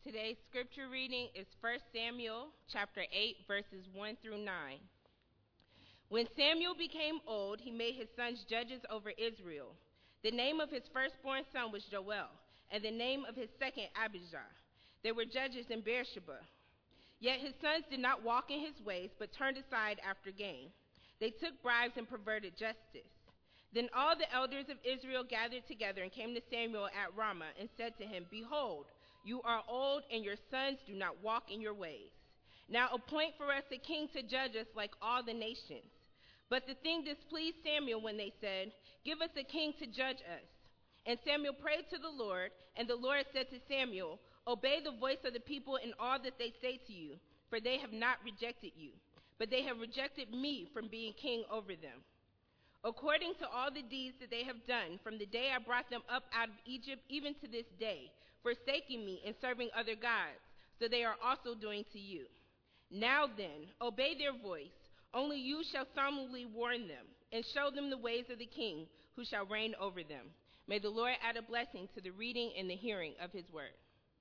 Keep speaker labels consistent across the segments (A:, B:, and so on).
A: Today's scripture reading is 1 Samuel chapter 8, verses 1 through 9. When Samuel became old, he made his sons judges over Israel. The name of his firstborn son was Joel, and the name of his second Abijah. They were judges in Beersheba. Yet his sons did not walk in his ways, but turned aside after gain. They took bribes and perverted justice. Then all the elders of Israel gathered together and came to Samuel at Ramah and said to him, "Behold, you are old, and your sons do not walk in your ways. Now appoint for us a king to judge us like all the nations." But the thing displeased Samuel when they said, "Give us a king to judge us." And Samuel prayed to the Lord, and the Lord said to Samuel, "Obey the voice of the people in all that they say to you, for they have not rejected you, but they have rejected me from being king over them. According to all the deeds that they have done from the day I brought them up out of Egypt even to this day, forsaking me and serving other gods, so they are also doing to you. Now then, obey their voice. Only you shall solemnly warn them, and show them the ways of the king who shall reign over them." May the Lord add a blessing to the reading and the hearing of his word.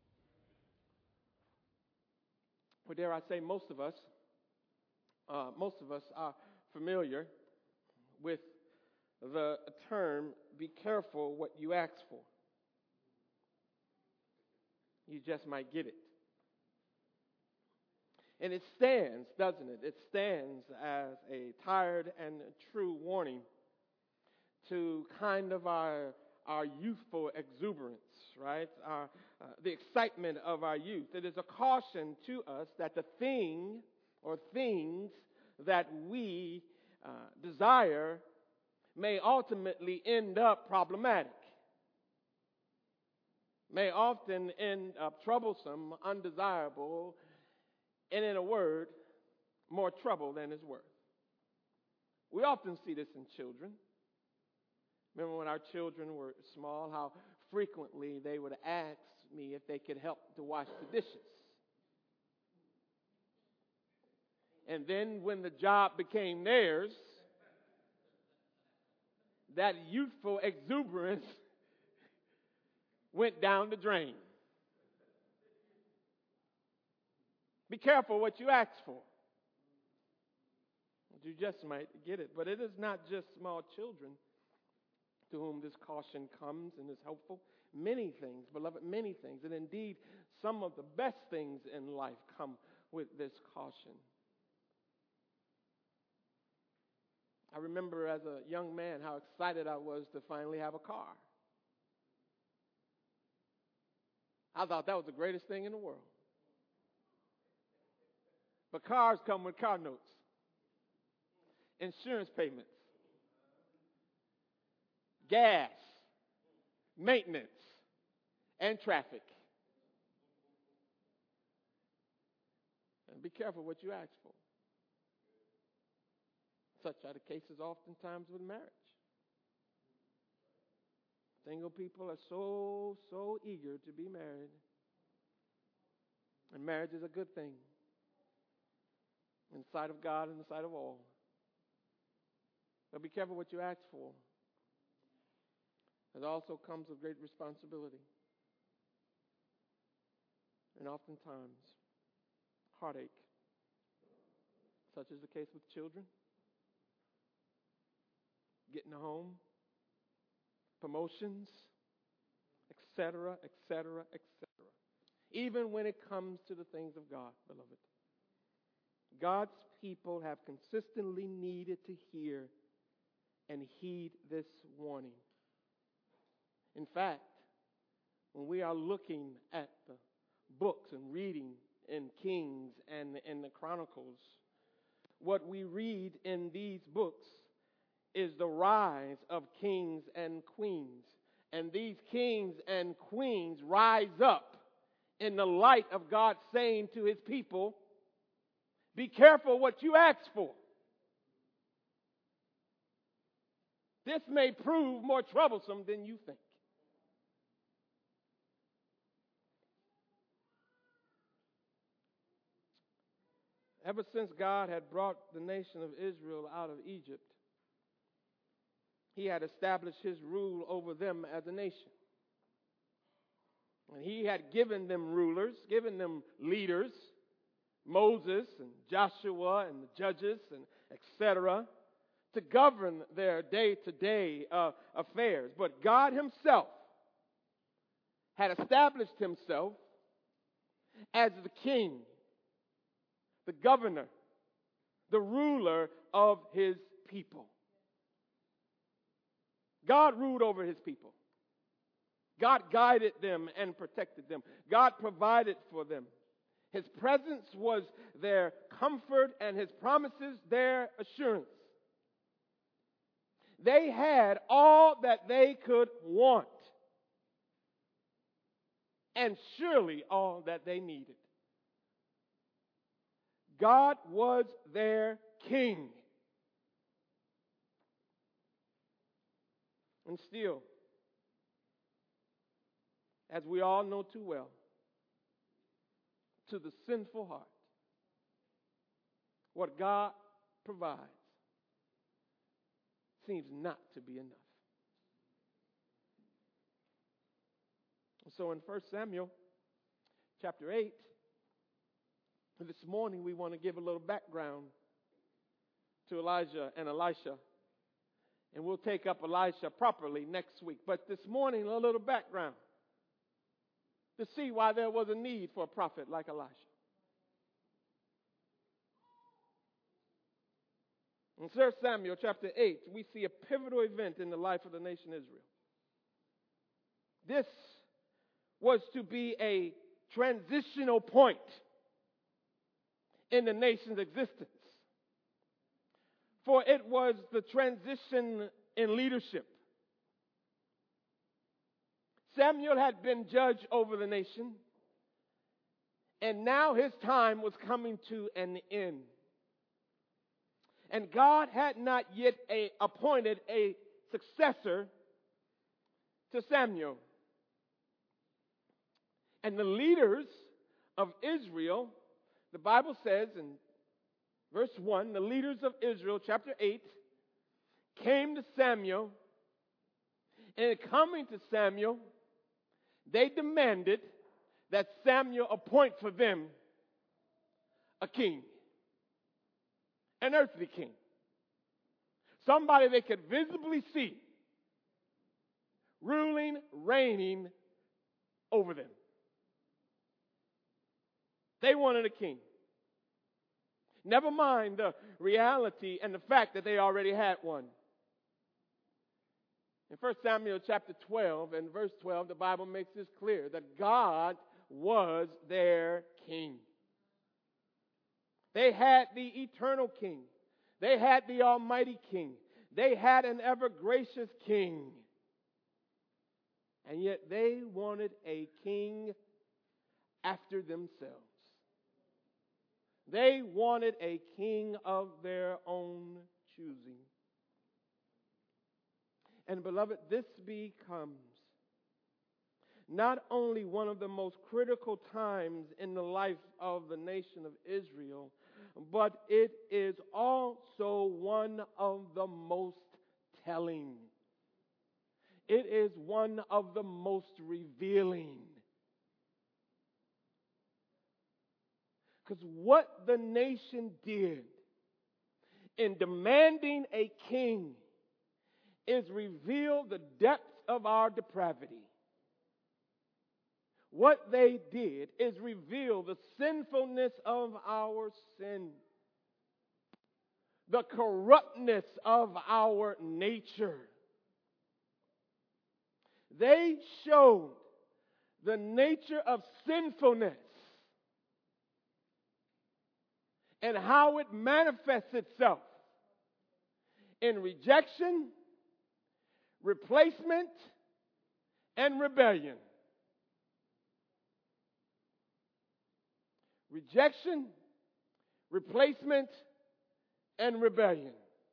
B: Well, dare I say, most of us are familiar with the term, "be careful what you ask for." You just might get it. And it stands, doesn't it? It stands as a tired and true warning to kind of our youthful exuberance, right? The excitement of our youth. It is a caution to us that the thing or things that we desire may ultimately end up problematic, may often end up troublesome, undesirable, and in a word, more trouble than is worth. We often see this in children. Remember when our children were small, how frequently they would ask me if they could help to wash the dishes. And then when the job became theirs, that youthful exuberance went down the drain. Be careful what you ask for. You just might get it. But it is not just small children to whom this caution comes and is helpful. Many things, beloved, many things. And indeed, some of the best things in life come with this caution. I remember as a young man how excited I was to finally have a car. I thought that was the greatest thing in the world. But cars come with car notes, insurance payments, gas, maintenance, and traffic. And be careful what you ask for. Such are the cases oftentimes with marriage. Single people are so eager to be married. And marriage is a good thing in the sight of God and in the sight of all. But be careful what you ask for. It also comes with great responsibility. And oftentimes, heartache. Such is the case with children. Getting a home, promotions, etc., etc., etc. Even when it comes to the things of God, beloved. God's people have consistently needed to hear and heed this warning. In fact, when we are looking at the books and reading in Kings and in the Chronicles, what we read in these books is the rise of kings and queens. And these kings and queens rise up in the light of God saying to his people, be careful what you ask for. This may prove more troublesome than you think. Ever since God had brought the nation of Israel out of Egypt, he had established his rule over them as a nation. And he had given them rulers, given them leaders, Moses and Joshua and the judges and etc., to govern their day-to-day affairs. But God himself had established himself as the king, the governor, the ruler of his people. God ruled over his people. God guided them and protected them. God provided for them. His presence was their comfort and his promises their assurance. They had all that they could want, and surely all that they needed. God was their king. And still, as we all know too well, to the sinful heart, what God provides seems not to be enough. So in 1 Samuel chapter 8, this morning we want to give a little background to Elijah and Elisha. And we'll take up Elisha properly next week. But this morning, a little background to see why there was a need for a prophet like Elisha. In 1 Samuel chapter 8, we see a pivotal event in the life of the nation Israel. This was to be a transitional point in the nation's existence. For it was the transition in leadership. Samuel had been judge over the nation, and now his time was coming to an end. And God had not yet appointed a successor to Samuel. And the leaders of Israel, the Bible says in verse 1, the leaders of Israel, chapter 8, came to Samuel, and in coming to Samuel, they demanded that Samuel appoint for them a king, an earthly king, somebody they could visibly see ruling, reigning over them. They wanted a king. Never mind the reality and the fact that they already had one. In 1 Samuel chapter 12 and verse 12, the Bible makes this clear that God was their king. They had the eternal king. They had the almighty king. They had an ever gracious king. And yet they wanted a king after themselves. They wanted a king of their own choosing. And beloved, this becomes not only one of the most critical times in the life of the nation of Israel, but it is also one of the most telling. It is one of the most revealing. Because what the nation did in demanding a king is reveal the depths of our depravity. What they did is reveal the sinfulness of our sin, the corruptness of our nature. They showed the nature of sinfulness and how it manifests itself in rejection, replacement, and rebellion. Rejection, replacement, and rebellion.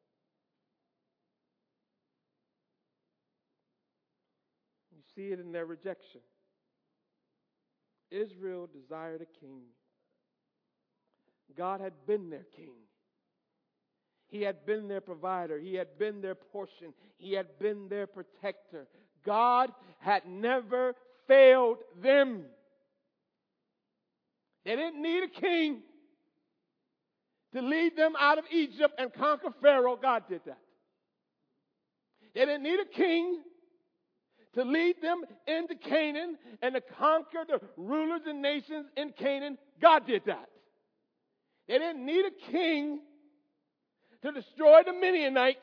B: You see it in their rejection. Israel desired a king. God had been their king. He had been their provider. He had been their portion. He had been their protector. God had never failed them. They didn't need a king to lead them out of Egypt and conquer Pharaoh. God did that. They didn't need a king to lead them into Canaan and to conquer the rulers and nations in Canaan. God did that. They didn't need a king to destroy the Midianites,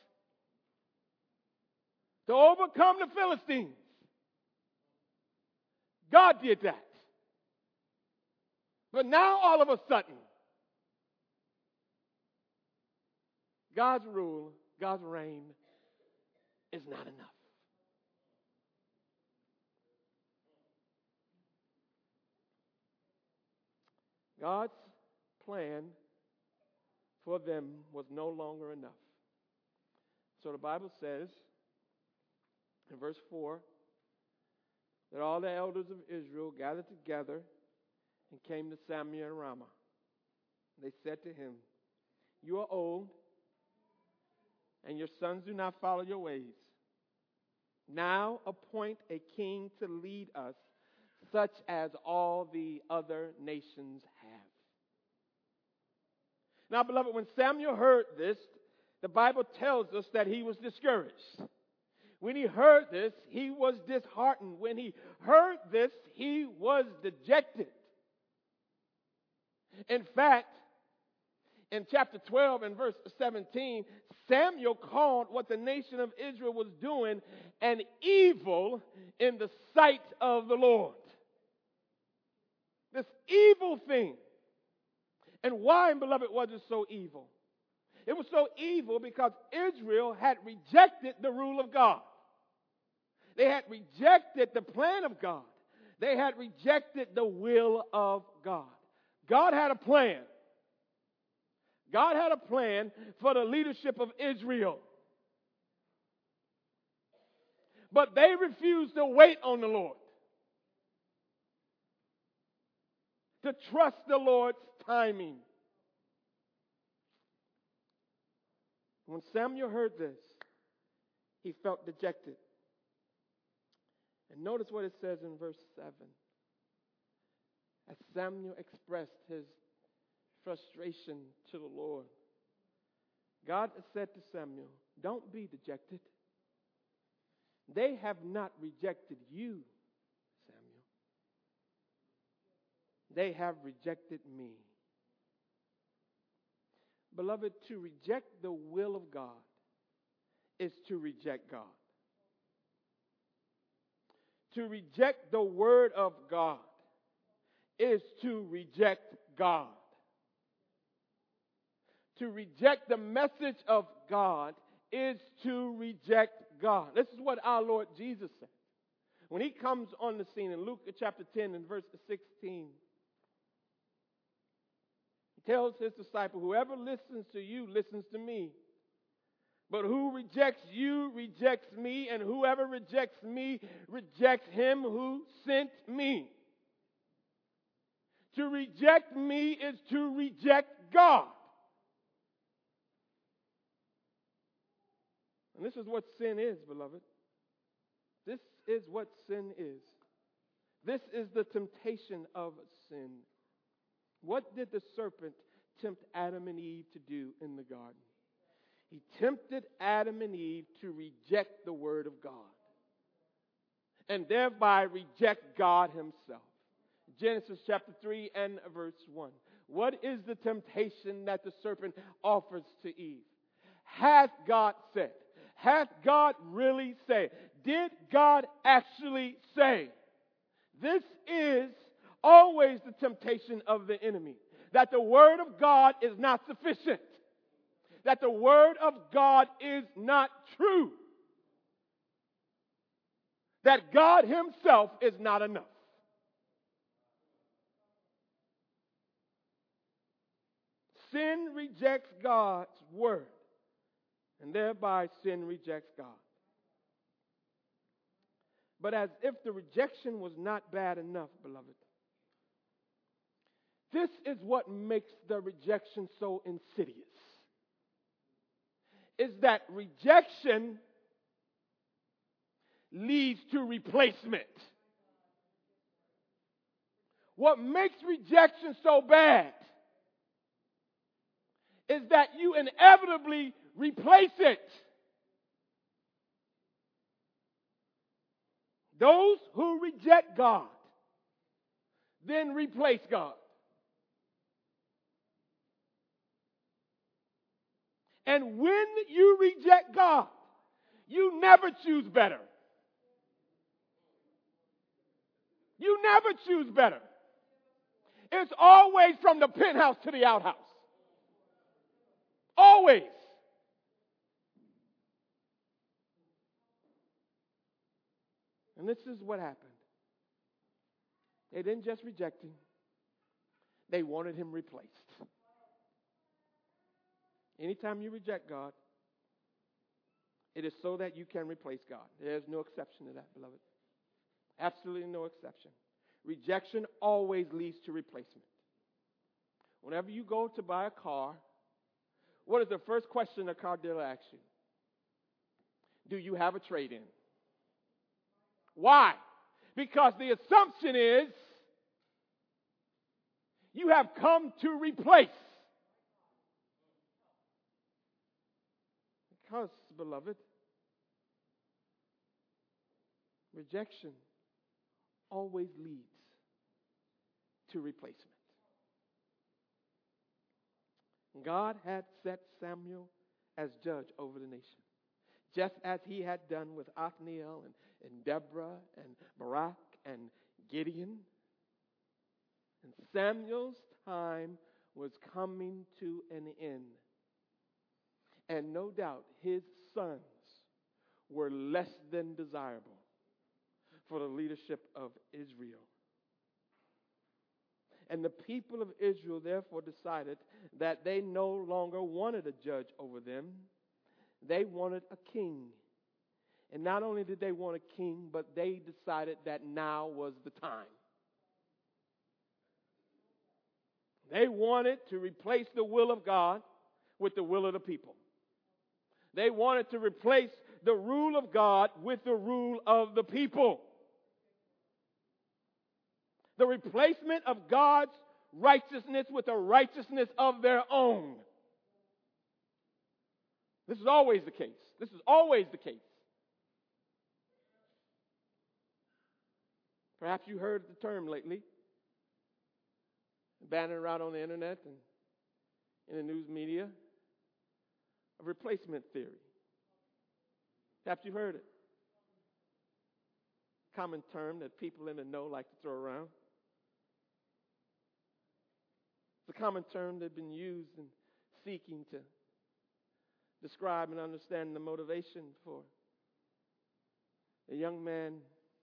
B: to overcome the Philistines. God did that. But now all of a sudden, God's rule, God's reign is not enough. God's plan for them was no longer enough. So the Bible says in verse 4 that all the elders of Israel gathered together and came to Samuel in Ramah. They said to him, "You are old, and your sons do not follow your ways. Now appoint a king to lead us, such as all the other nations have." Now, beloved, when Samuel heard this, the Bible tells us that he was discouraged. When he heard this, he was disheartened. When he heard this, he was dejected. In fact, in chapter 12 and verse 17, Samuel called what the nation of Israel was doing an evil in the sight of the Lord. This evil thing. And why, beloved, was it so evil? It was so evil because Israel had rejected the rule of God. They had rejected the plan of God. They had rejected the will of God. God had a plan. God had a plan for the leadership of Israel. But they refused to wait on the Lord, to trust the Lord's timing. When Samuel heard this, he felt dejected. And notice what it says in verse 7. As Samuel expressed his frustration to the Lord, God said to Samuel, "Don't be dejected. They have not rejected you, Samuel. They have rejected me." Beloved, to reject the will of God is to reject God. To reject the word of God is to reject God. To reject the message of God is to reject God. This is what our Lord Jesus said when he comes on the scene in Luke chapter 10 and verse 16. He tells his disciple, "Whoever listens to you listens to me. But who rejects you rejects me, and whoever rejects me rejects him who sent me." To reject me is to reject God. And this is what sin is, beloved. This is what sin is. This is the temptation of sin. What did the serpent tempt Adam and Eve to do in the garden? He tempted Adam and Eve to reject the word of God and thereby reject God himself. Genesis chapter 3 and verse 1. What is the temptation that the serpent offers to Eve? Hath God said? Hath God really said? Did God actually say? This is always the temptation of the enemy. That the word of God is not sufficient. That the word of God is not true. That God himself is not enough. Sin rejects God's word, and thereby sin rejects God. But as if the rejection was not bad enough, beloved, this is what makes the rejection so insidious. Is that rejection leads to replacement. what makes rejection so bad is that you inevitably replace it. Those who reject God then replace God. And when you reject God, you never choose better. You never choose better. It's always from the penthouse to the outhouse. Always. And this is what happened. They didn't just reject him. They wanted him replaced. Anytime you reject God, it is so that you can replace God. There's no exception to that, beloved. Absolutely no exception. Rejection always leads to replacement. Whenever you go to buy a car, what is the first question a car dealer asks you? Do you have a trade-in? Why? Because the assumption is you have come to replace. Because, beloved, rejection always leads to replacement. God had set Samuel as judge over the nation, just as he had done with Othniel and Deborah and Barak and Gideon. And Samuel's time was coming to an end. And no doubt his sons were less than desirable for the leadership of Israel. And the people of Israel therefore decided that they no longer wanted a judge over them. They wanted a king. And not only did they want a king, but they decided that now was the time. They wanted to replace the will of God with the will of the people. They wanted to replace the rule of God with the rule of the people. The replacement of God's righteousness with the righteousness of their own. This is always the case. This is always the case. Perhaps you heard the term lately, bannered around on the internet and in the news media, of replacement theory. Perhaps you've heard it. Common term that people in the know like to throw around. It's a common term that's been used in seeking to describe and understand the motivation for a young man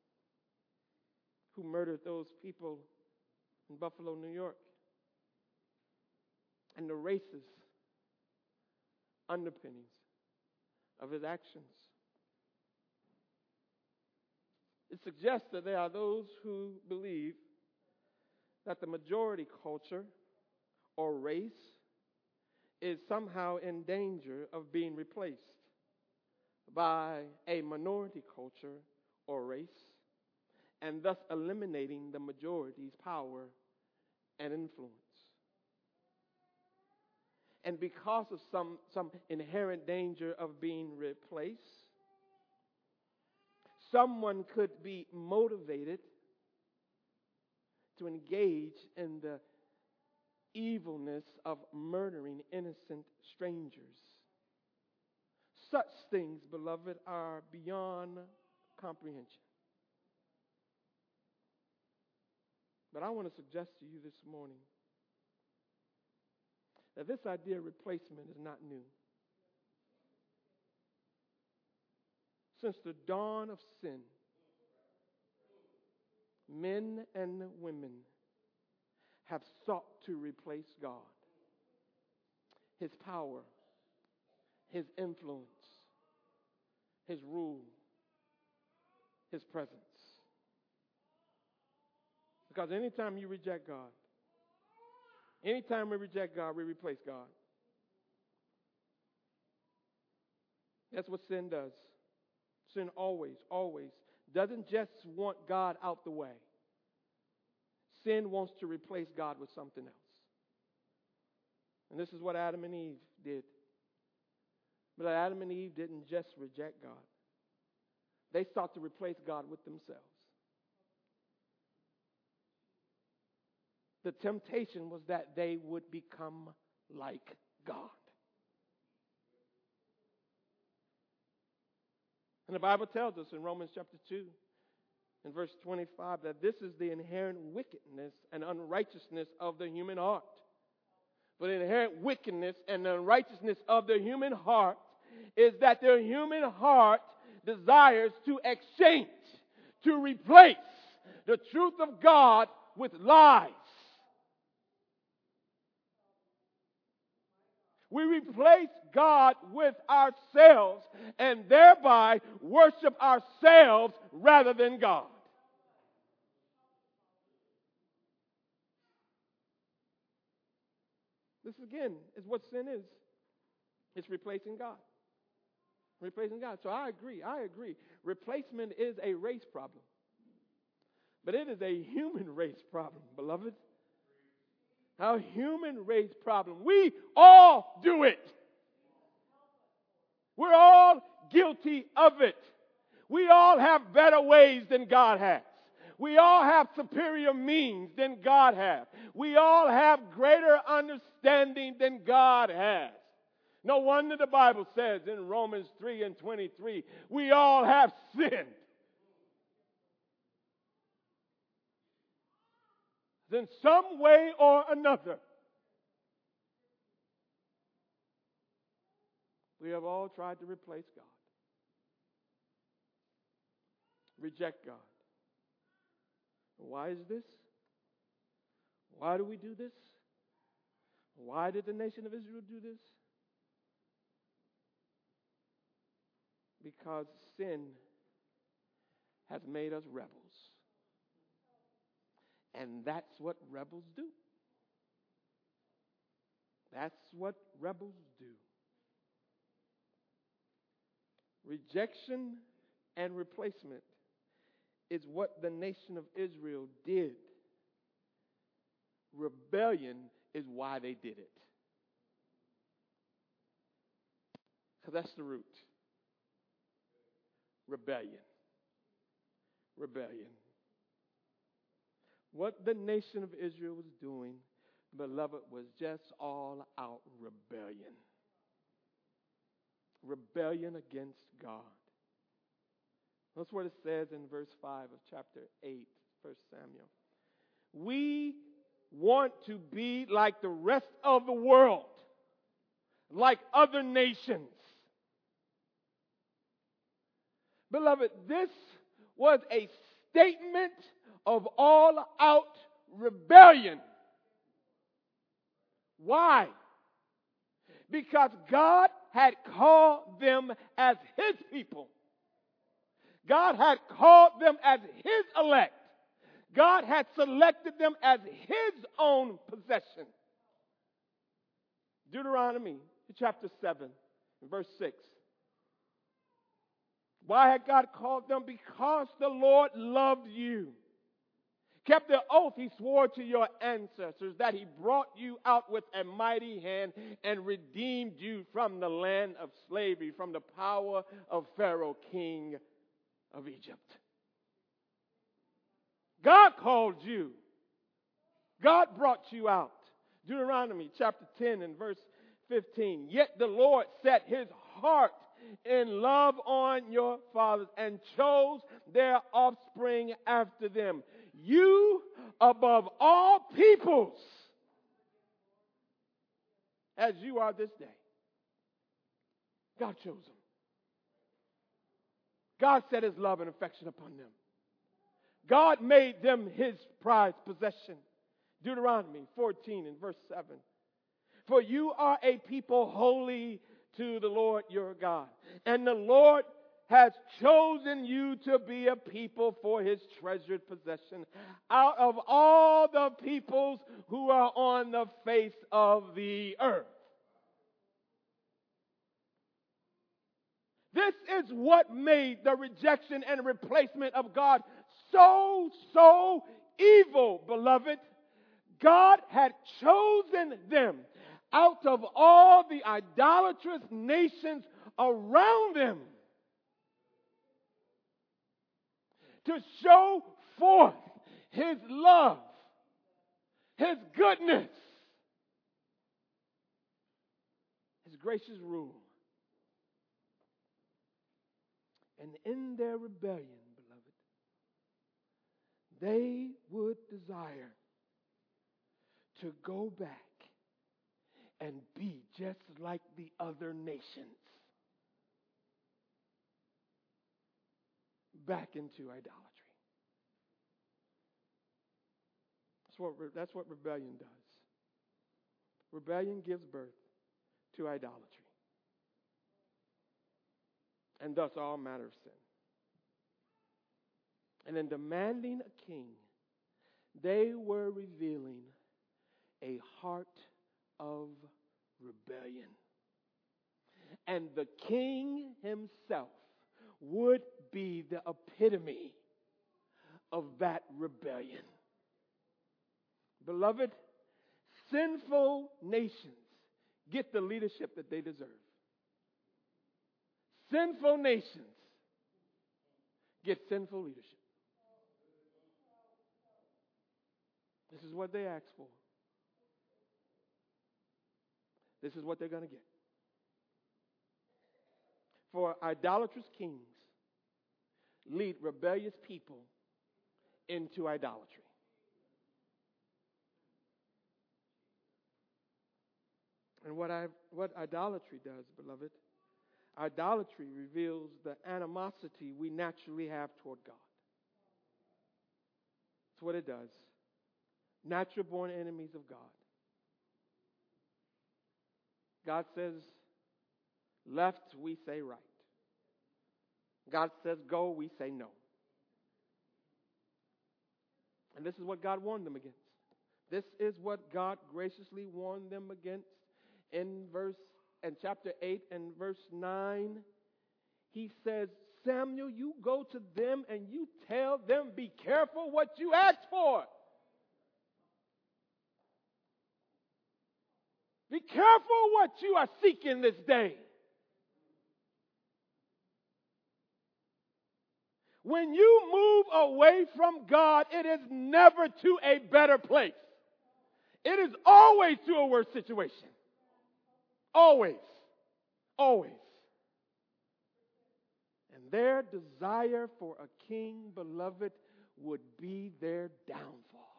B: who murdered those people in Buffalo, New York, and the racist underpinnings of his actions. It suggests that there are those who believe that the majority culture or race is somehow in danger of being replaced by a minority culture or race, and thus eliminating the majority's power and influence. And because of some inherent danger of being replaced, someone could be motivated to engage in the evilness of murdering innocent strangers. Such things, beloved, are beyond comprehension. But I want to suggest to you this morning that this idea of replacement is not new. Since the dawn of sin, men and women have sought to replace God, His power, His influence, His rule, His presence. Because anytime you reject God, anytime we reject God, we replace God. That's what sin does. Sin always doesn't just want God out the way. sin wants to replace God with something else. And this is what Adam and Eve did. But Adam and Eve didn't just reject God. They sought to replace God with themselves. The temptation was that they would become like God. And the Bible tells us in Romans chapter 2, in verse 25, that this is the inherent wickedness and unrighteousness of the human heart. For the inherent wickedness and unrighteousness of the human heart is that the human heart desires to exchange, to replace the truth of God with lies. We replace God with ourselves and thereby worship ourselves rather than God. This again is what sin is. It's replacing God. Replacing God. So I agree. Replacement is a race problem. But it is a human race problem, beloved. A human race problem. We all do it. We're all guilty of it. We all have better ways than God has. We all have superior means than God has. We all have greater understanding than God has. No wonder the Bible says in Romans 3:23, we all have sinned. In some way or another. We have all tried to replace God. Reject God. Why is this? Why do we do this? Why did the nation of Israel do this? Because sin has made us rebels. And that's what rebels do. That's what rebels do. Rejection and replacement is what the nation of Israel did. Rebellion is why they did it. So that's the root. Rebellion. Rebellion. What the nation of Israel was doing, beloved, was just all out rebellion. Rebellion against God. That's what it says in verse 5 of chapter 8, 1 Samuel. We want to be like the rest of the world, like other nations. Beloved, this was a statement of all-out rebellion. Why? Because God had called them as His people. God had called them as His elect. God had selected them as His own possession. Deuteronomy chapter 7, verse 6. Why had God called them? Because the Lord loved you. Kept the oath He swore to your ancestors, that He brought you out with a mighty hand and redeemed you from the land of slavery, from the power of Pharaoh, king of Egypt. God called you. God brought you out. Deuteronomy chapter 10 and verse 15. Yet the Lord set His heart in love on your fathers and chose their offspring after them. You above all peoples, as you are this day. God chose them. God set His love and affection upon them. God made them His prized possession. Deuteronomy 14 and verse 7. For you are a people holy to the Lord your God. And the Lord has chosen you to be a people for His treasured possession out of all the peoples who are on the face of the earth. This is what made the rejection and replacement of God so evil, beloved. God had chosen them out of all the idolatrous nations around them to show forth His love, His goodness, His gracious rule. And in their rebellion, beloved, they would desire to go back and be just like the other nations. Back into idolatry. That's what rebellion does. Rebellion gives birth to idolatry. And thus all manner of sin. And in demanding a king, they were revealing a heart of rebellion. And the king himself would be the epitome of that rebellion. Beloved, sinful nations get the leadership that they deserve. Sinful nations get sinful leadership. This is what they asked for. This is what they're going to get. For idolatrous kings lead rebellious people into idolatry. And what idolatry does, beloved, idolatry reveals the animosity we naturally have toward God. That's what it does. Natural born enemies of God. God says left, we say right. God says go, we say no. And this is what God warned them against. This is what God graciously warned them against in chapter 8 and verse 9. He says, Samuel, you go to them and you tell them, be careful what you ask for. Be careful what you are seeking this day. When you move away from God, it is never to a better place. It is always to a worse situation. Always. Always. And their desire for a king, beloved, would be their downfall.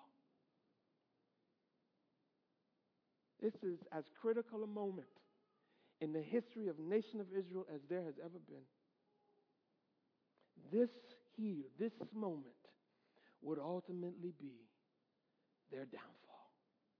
B: This is as critical a moment in the history of the nation of Israel as there has ever been. This moment would ultimately be their downfall.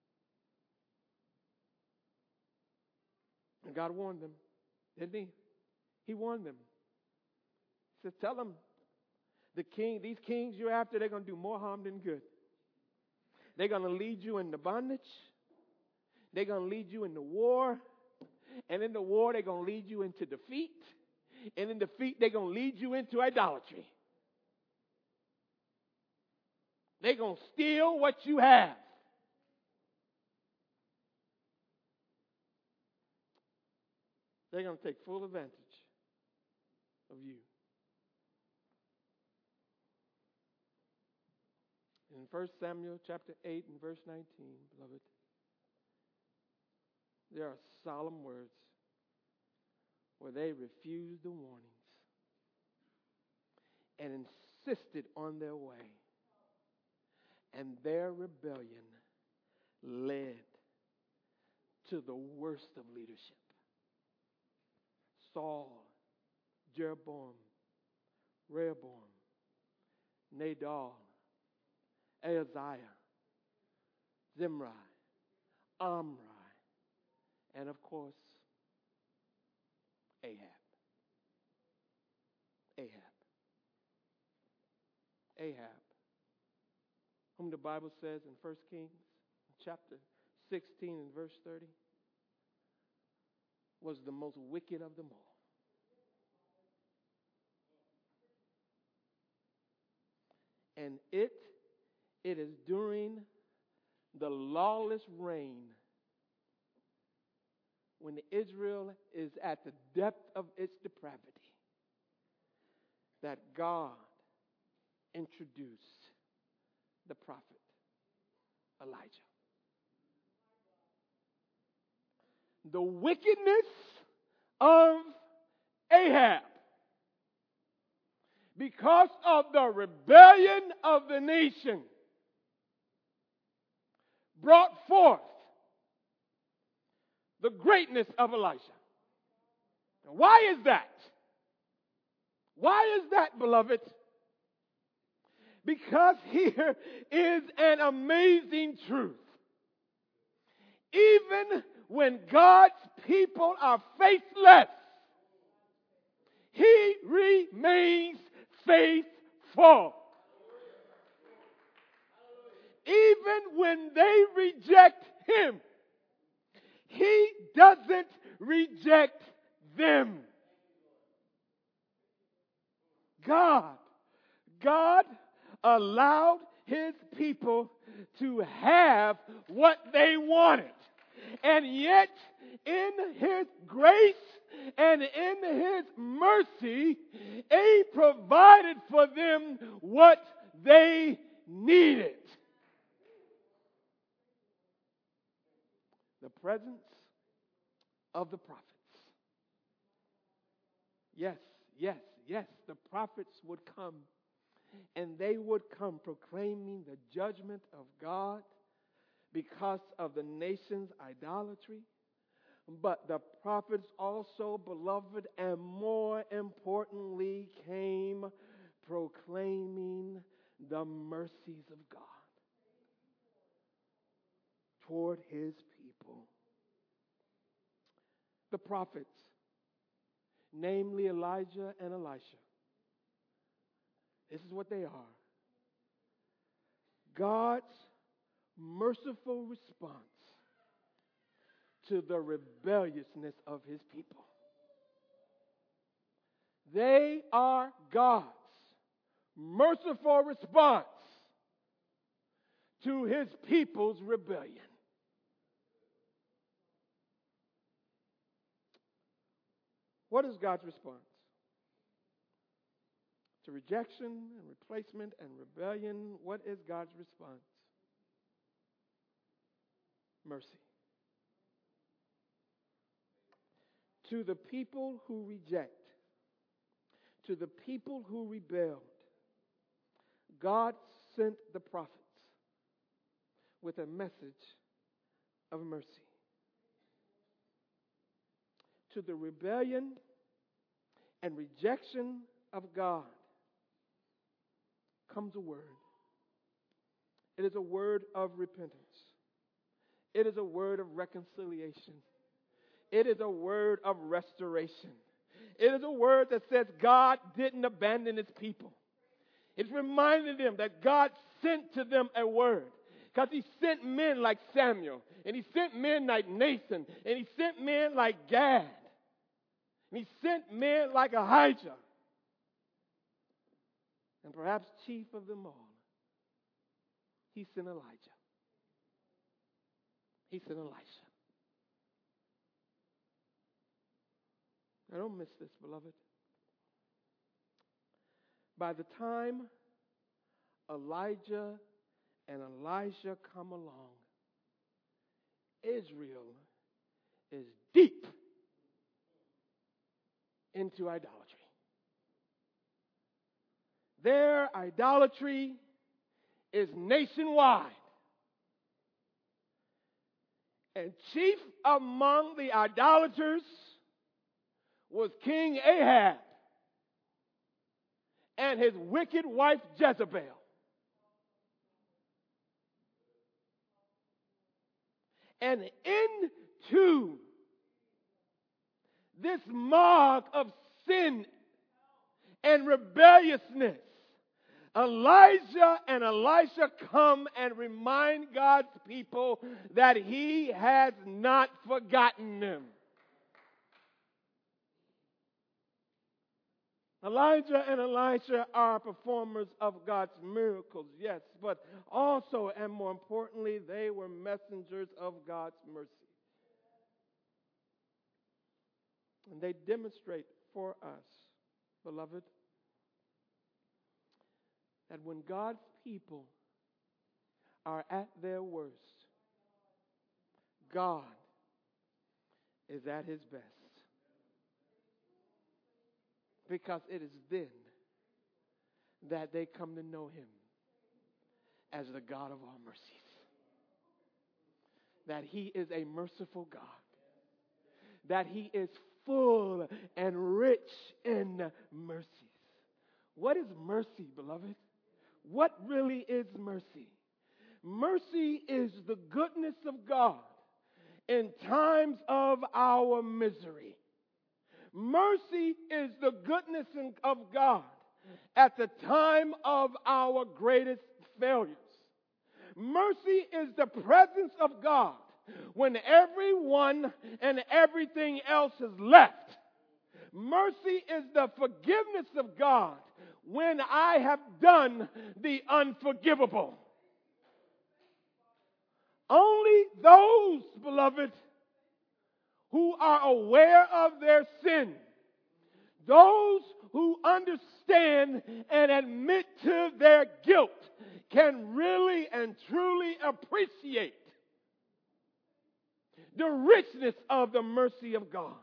B: And God warned them, didn't He? He warned them. He said, tell them, these kings you're after, they're going to do more harm than good. They're going to lead you into bondage. They're going to lead you into war. And in the war, they're going to lead you into defeat. And in defeat, they're going to lead you into idolatry. They're going to steal what you have. They're going to take full advantage of you. In 1 Samuel chapter 8 and verse 19, beloved, there are solemn words where they refused the warnings and insisted on their way. And their rebellion led to the worst of leadership. Saul, Jeroboam, Rehoboam, Nadab, Ahaziah, Zimri, Omri, and of course, Ahab. Whom the Bible says in 1 Kings chapter 16 and verse 30 was the most wicked of them all. And it It is during the lawless reign, when Israel is at the depth of its depravity, that God introduced the prophet Elijah. The wickedness of Ahab, because of the rebellion of the nation, brought forth the greatness of Elijah. Now, why is that? Why is that, beloved? Because here is an amazing truth. Even when God's people are faithless, He remains faithful. Even when they reject Him, He doesn't reject them. God allowed His people to have what they wanted. And yet, in His grace and in His mercy, He provided for them what they needed. The presence of the prophets. Yes, the prophets would come, and they would come proclaiming the judgment of God because of the nation's idolatry. But the prophets also, beloved, and more importantly, came proclaiming the mercies of God toward His people. The prophets, namely Elijah and Elisha, this is what they are: God's merciful response to the rebelliousness of His people. They are God's merciful response to His people's rebellion. What is God's response to rejection and replacement and rebellion? What is God's response? Mercy. To the people who reject, to the people who rebelled, God sent the prophets with a message of mercy. To the rebellion and rejection of God comes a word. It is a word of repentance. It is a word of reconciliation. It is a word of restoration. It is a word that says God didn't abandon His people. It's reminding them that God sent to them a word. Because He sent men like Samuel, and He sent men like Nathan, and He sent men like Gad, and He sent men like Ahijah. And perhaps chief of them all, He sent Elijah. He sent Elisha. Now don't miss this, beloved. By the time Elijah and Elisha come along, Israel is deep into idolatry. Their idolatry is nationwide. And chief among the idolaters was King Ahab and his wicked wife Jezebel. And into this mark of sin and rebelliousness, Elijah and Elisha come and remind God's people that He has not forgotten them. Elijah and Elisha are performers of God's miracles, yes, but also and more importantly, they were messengers of God's mercy. And they demonstrate for us, beloved, that when God's people are at their worst, God is at his best. Because it is then that they come to know him as the God of all mercies. That he is a merciful God. That he is full and rich in mercies. What is mercy, beloved? What really is mercy? Mercy is the goodness of God in times of our misery. Mercy is the goodness of God at the time of our greatest failures. Mercy is the presence of God when everyone and everything else is left. Mercy is the forgiveness of God when I have done the unforgivable. Only those, beloved, who are aware of their sin, those who understand and admit to their guilt, can really and truly appreciate the richness of the mercy of God.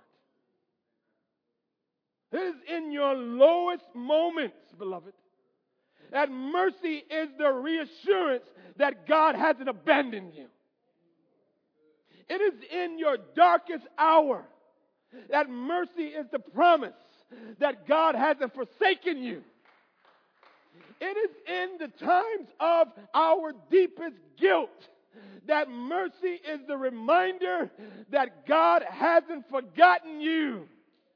B: It is in your lowest moments, beloved, that mercy is the reassurance that God hasn't abandoned you. It is in your darkest hour that mercy is the promise that God hasn't forsaken you. It is in the times of our deepest guilt that mercy is the reminder that God hasn't forgotten you.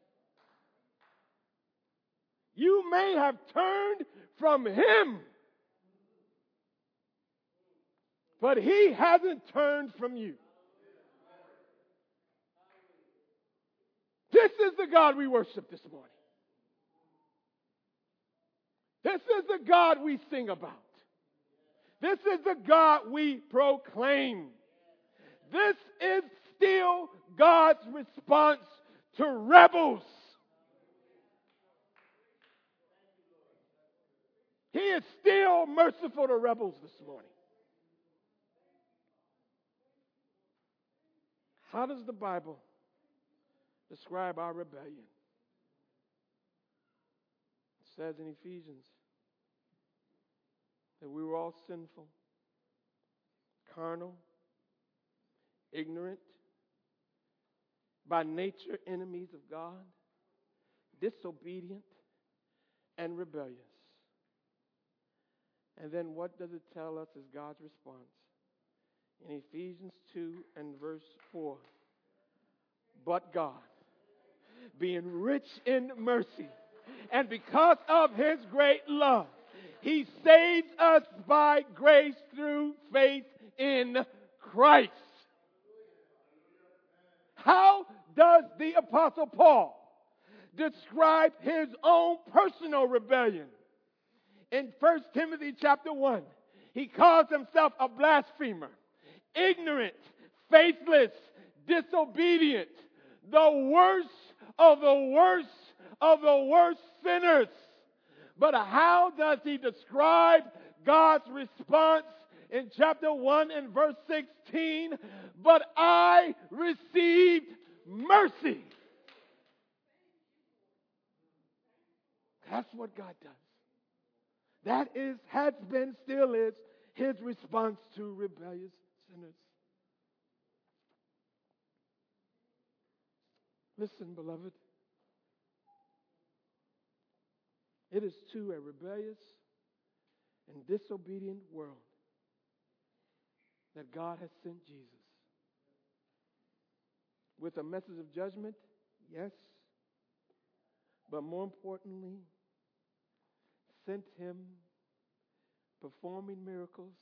B: You may have turned from him, but he hasn't turned from you. This is the God we worship this morning. This is the God we sing about. This is the God we proclaim. This is still God's response to rebels. He is still merciful to rebels this morning. How does the Bible describe our rebellion? It says in Ephesians that we were all sinful, carnal, ignorant, by nature enemies of God, disobedient, and rebellious. And then what does it tell us is God's response? In Ephesians 2 and verse 4, but God, being rich in mercy, and because of his great love, he saves us by grace through faith in Christ. How does the Apostle Paul describe his own personal rebellion? In 1 Timothy chapter 1, he calls himself a blasphemer, ignorant, faithless, disobedient, the worst of the worst of the worst sinners. But how does he describe God's response in chapter 1 and verse 16? But I received mercy. That's what God does. That is, has been, still is, his response to rebellious sinners. Listen, beloved. It is to a rebellious and disobedient world that God has sent Jesus. With a message of judgment, yes, but more importantly, sent him performing miracles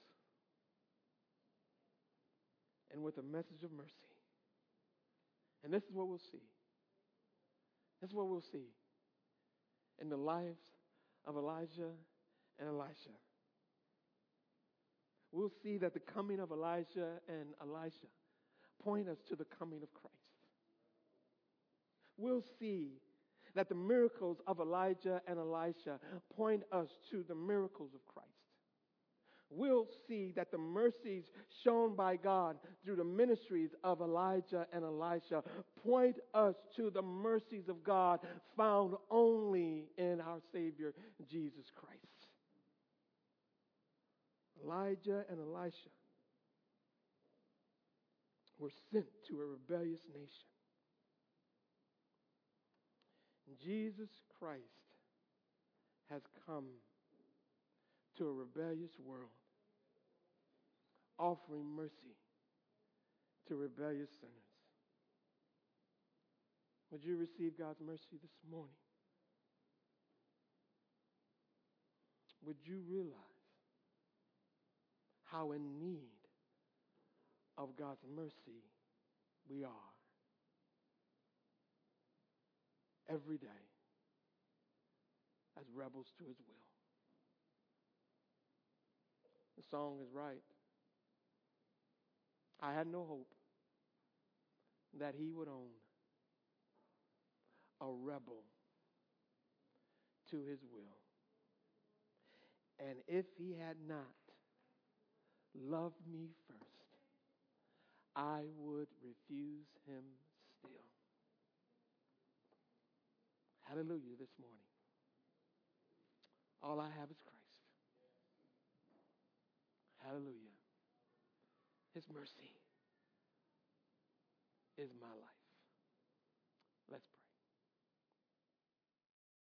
B: and with a message of mercy. And this is what we'll see. This is what we'll see. in the lives of Elijah and Elisha. We'll see that the coming of Elijah and Elisha point us to the coming of Christ. We'll see that the miracles of Elijah and Elisha point us to the miracles of Christ. We'll see that the mercies shown by God through the ministries of Elijah and Elisha point us to the mercies of God found only in our Savior, Jesus Christ. Elijah and Elisha were sent to a rebellious nation. Jesus Christ has come to a rebellious world, offering mercy to rebellious sinners. Would you receive God's mercy this morning? Would you realize how in need of God's mercy we are every day as rebels to his will? The song is right. I had no hope that he would own a rebel to his will. And if he had not loved me first, I would refuse him still. Hallelujah this morning. All I have is Christ. Hallelujah. His mercy is my life.